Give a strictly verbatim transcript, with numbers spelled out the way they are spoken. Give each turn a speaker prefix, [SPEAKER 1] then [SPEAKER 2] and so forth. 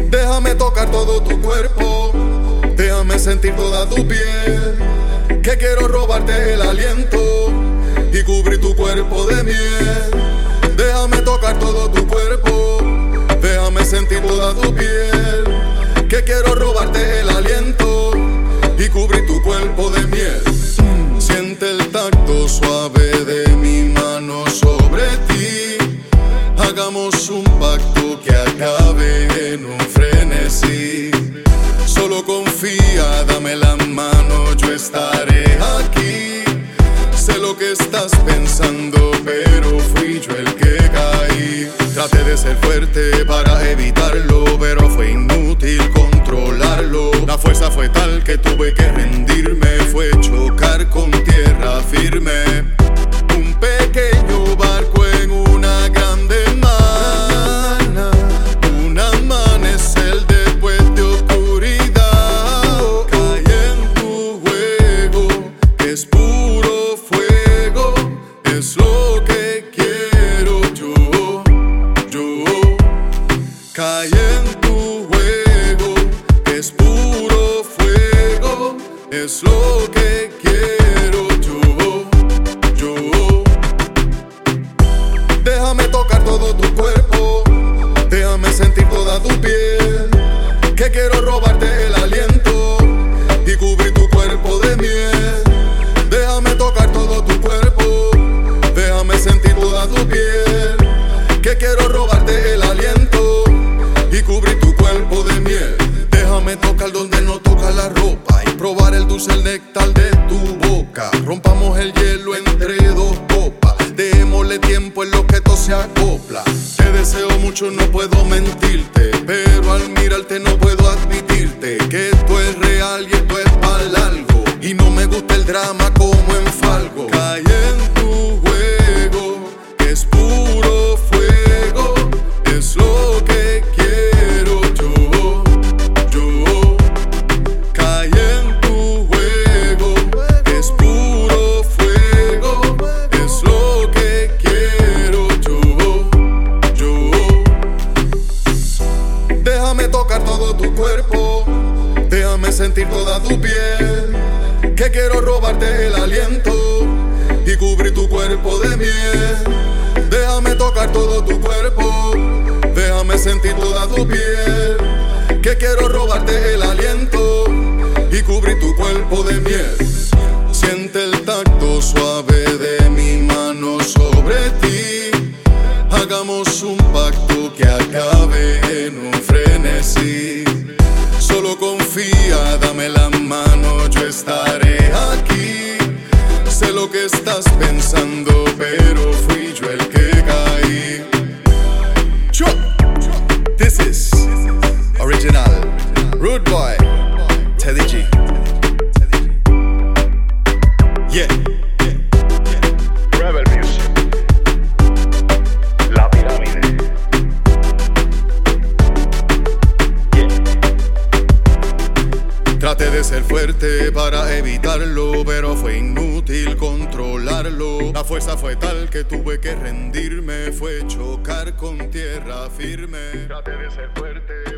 [SPEAKER 1] Déjame tocar todo tu cuerpo, déjame sentir toda tu piel, que quiero robarte el aliento y cubrir tu cuerpo de miel. Déjame tocar todo tu cuerpo, déjame sentir toda tu piel, que quiero robarte el aliento y cubrir tu cuerpo de miel. Siente el tacto suave de mi mano sobre ti. Hagamos un pacto que acabe en un frenesí. Solo confía, dame la mano, yo estaré aquí. Sé lo que estás pensando, pero fui yo el que caí. Traté de ser fuerte para evitarlo, pero fue inútil controlarlo. La fuerza fue tal que tuve que rendirme, fue chocar con tierra firme. Un pequeño barco en una grande mar, un amanecer después de oscuridad. Caí en tu juego, que es puro fuego, es lo que quiero yo, yo. Caí en tu juego, que es puro fuego, es lo que quiero yo, yo. Déjame tocar todo tu cuerpo, déjame sentir toda tu piel, que quiero robarte el aliento y cubrir tu cuerpo de miel. Déjame tocar todo tu cuerpo, déjame sentir toda tu piel, que quiero robarte el aliento y cubrir tu cuerpo de miel. Déjame tocar donde no toca la ropa y probar el dulce, el néctar de tu boca. Rompamos el hielo entre dos copas, démosle tiempo en lo que todo se acopla. Te deseo mucho, no puedo mentirte, pero al mirarte no puedo admitirte que esto es real y esto es para largo. Y no me gusta el drama como en Falgo. Caí en tu juego, que es puro fuego, es lo que quiero yo, yo. Caí en tu juego, que es puro fuego, es lo que quiero yo, yo. Déjame tocar todo tu cuerpo, déjame sentir toda tu piel, que quiero robarte el aliento y cubrir tu cuerpo de miel. Déjame tocar todo tu cuerpo, déjame sentir toda tu piel, que quiero robarte el aliento y cubrir tu cuerpo de miel. Siente el tacto suave de mi mano sobre ti. Hagamos un pacto que acabe en un frenesí. Solo confía, dame la mano, yo estaré aquí. Sé lo que estás pensando, pero fui yo el que caí. This is original Rude Boy, Teddy G. Yeah.
[SPEAKER 2] Rebel Music, La Pirámide. Yeah.
[SPEAKER 1] Traté de ser fuerte para evitarlo, pero fue inútil controlarlo. La fuerza fue tal que tuve que rendirme, fue chocar con tierra firme.
[SPEAKER 2] Trate de ser fuerte